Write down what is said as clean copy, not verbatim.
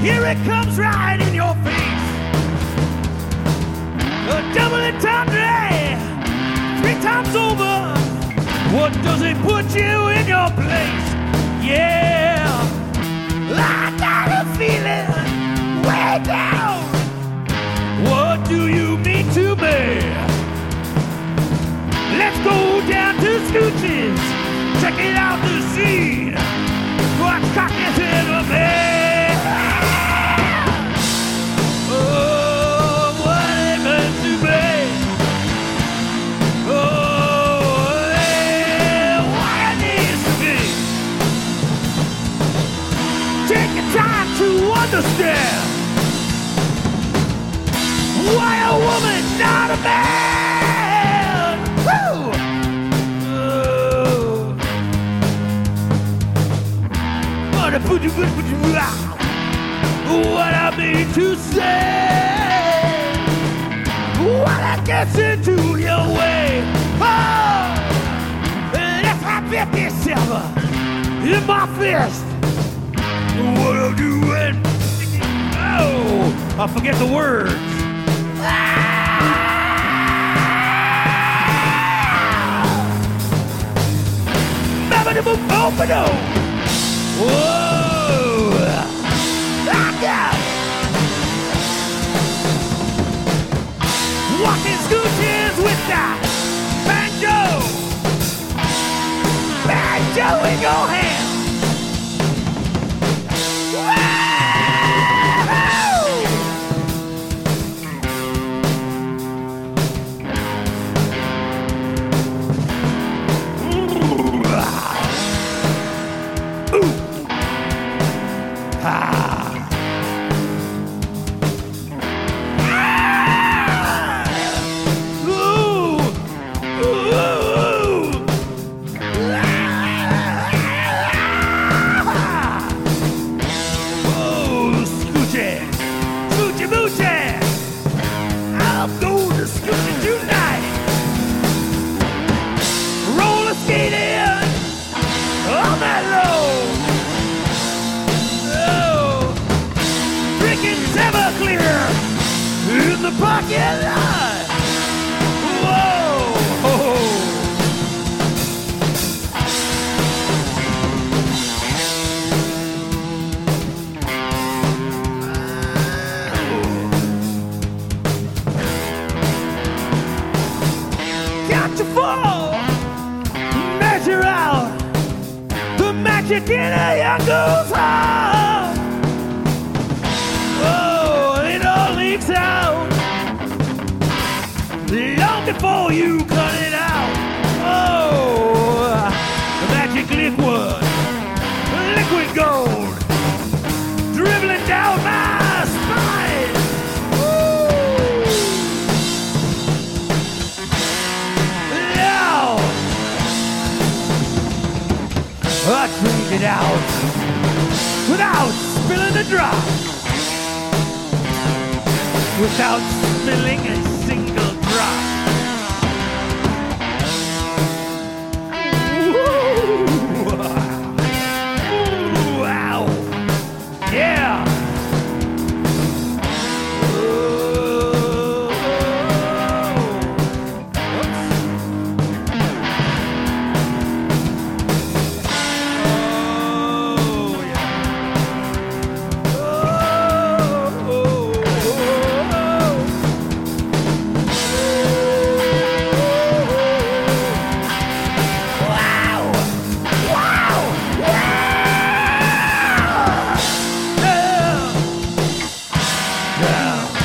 Here it comes right in your face. A double entendre, 3 times over. What does it put you in your place? Yeah, I got a feeling way down. What do you mean to me? Let's go down to Scooch's, check it out to see what's cocking to the man. Oh, what it meant to be. Oh, yeah, what it needs to be. Take your time to understand why a woman, not a man. Woo! What I mean to say, what I gets into your way. Oh, that's my 57 in my fist. What I'm doing? Oh, I forget the words. Whoa! Walking Scooches with that banjo in your hand. The parking lot. Whoa! Got to fall, measure out the magic in a young girl's heart. Oh, it all leaks out long before you cut it out. Oh, the magic liquid gold, dribbling down my spine. Woo. Now, I drained it out without spilling a drop, without spilling a single drop. Wow. Yeah. Yeah.